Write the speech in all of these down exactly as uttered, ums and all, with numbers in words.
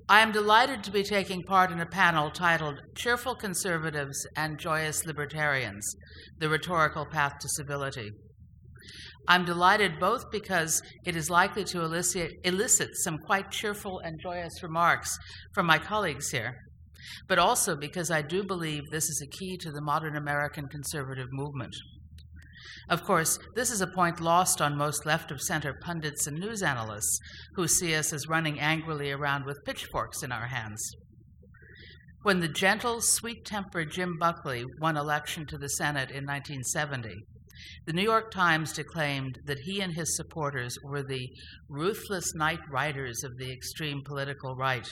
I am delighted to be taking part in a panel titled Cheerful Conservatives and Joyous Libertarians, The Rhetorical Path to Civility. I'm delighted both because it is likely to elicit, elicit some quite cheerful and joyous remarks from my colleagues here, but also because I do believe this is a key to the modern American conservative movement. Of course, this is a point lost on most left-of-center pundits and news analysts who see us as running angrily around with pitchforks in our hands. When the gentle, sweet-tempered Jim Buckley won election to the Senate in nineteen seventy, the New York Times declaimed that he and his supporters were the ruthless night riders of the extreme political right.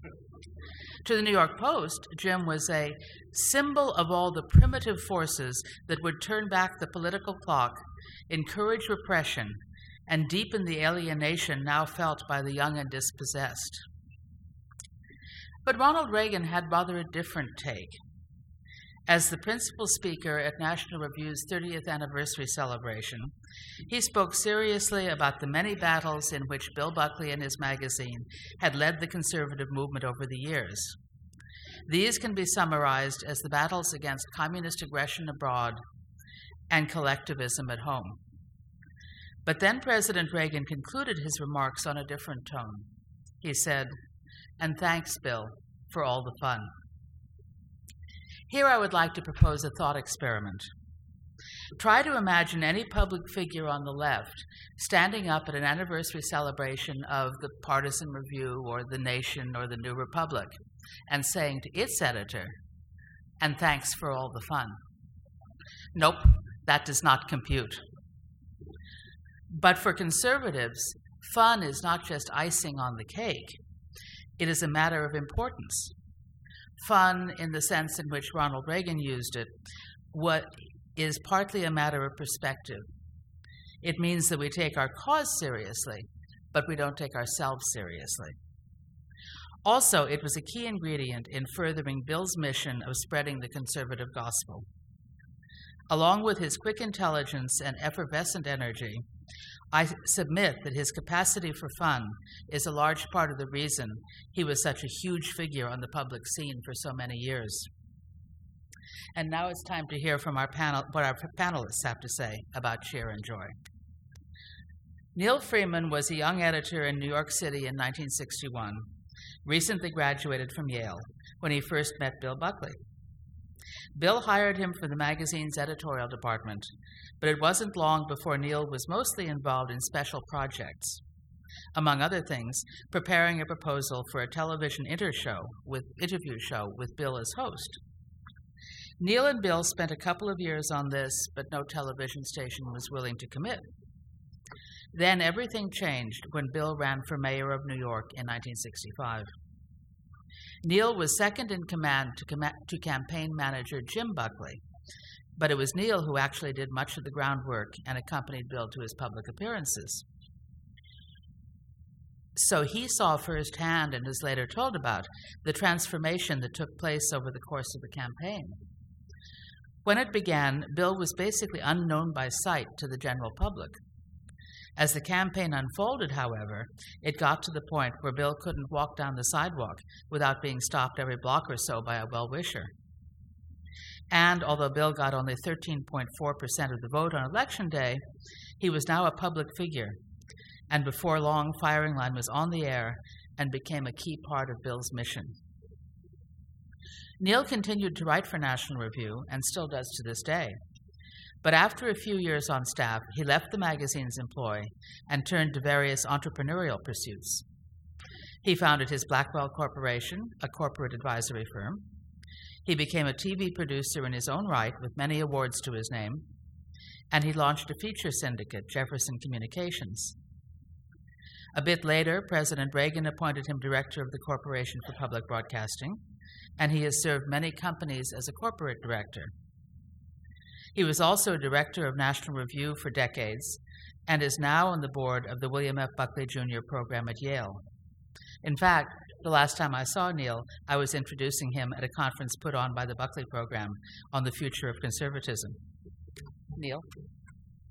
To the New York Post, Jim was a symbol of all the primitive forces that would turn back the political clock, encourage repression, and deepen the alienation now felt by the young and dispossessed. But Ronald Reagan had rather a different take. As the principal speaker at National Review's thirtieth anniversary celebration, he spoke seriously about the many battles in which Bill Buckley and his magazine had led the conservative movement over the years. These can be summarized as the battles against communist aggression abroad and collectivism at home. But then President Reagan concluded his remarks on a different tone. He said, "And thanks, Bill, for all the fun." Here I would like to propose a thought experiment. Try to imagine any public figure on the left standing up at an anniversary celebration of the Partisan Review or The Nation or The New Republic and saying to its editor, "And thanks for all the fun." Nope, that does not compute. But for conservatives, fun is not just icing on the cake. It is a matter of importance. Fun, in the sense in which Ronald Reagan used it, what is partly a matter of perspective. It means that we take our cause seriously, but we don't take ourselves seriously. Also, it was a key ingredient in furthering Bill's mission of spreading the conservative gospel. Along with his quick intelligence and effervescent energy, I submit that his capacity for fun is a large part of the reason he was such a huge figure on the public scene for so many years. And now it's time to hear from our panel, what our panelists have to say about cheer and joy. Neil Freeman was a young editor in New York City in nineteen sixty-one, recently graduated from Yale, when he first met Bill Buckley. Bill hired him for the magazine's editorial department, but it wasn't long before Neil was mostly involved in special projects. Among other things, preparing a proposal for a television intershow with, interview show with Bill as host. Neil and Bill spent a couple of years on this, but no television station was willing to commit. Then everything changed when Bill ran for mayor of New York in nineteen sixty-five. Neil was second in command to, com- to campaign manager Jim Buckley, but it was Neil who actually did much of the groundwork and accompanied Bill to his public appearances. So he saw firsthand, and is later told about, the transformation that took place over the course of the campaign. When it began, Bill was basically unknown by sight to the general public. As the campaign unfolded, however, it got to the point where Bill couldn't walk down the sidewalk without being stopped every block or so by a well-wisher. And although Bill got only thirteen point four percent of the vote on Election Day, he was now a public figure, and before long, Firing Line was on the air and became a key part of Bill's mission. Neil continued to write for National Review, and still does to this day. But after a few years on staff, he left the magazine's employ and turned to various entrepreneurial pursuits. He founded his Blackwell Corporation, a corporate advisory firm. He became a T V producer in his own right with many awards to his name, and he launched a feature syndicate, Jefferson Communications. A bit later, President Reagan appointed him director of the Corporation for Public Broadcasting, and he has served many companies as a corporate director. He was also director of National Review for decades and is now on the board of the William F. Buckley Junior program at Yale. In fact, the last time I saw Neil, I was introducing him at a conference put on by the Buckley program on the future of conservatism. Neil?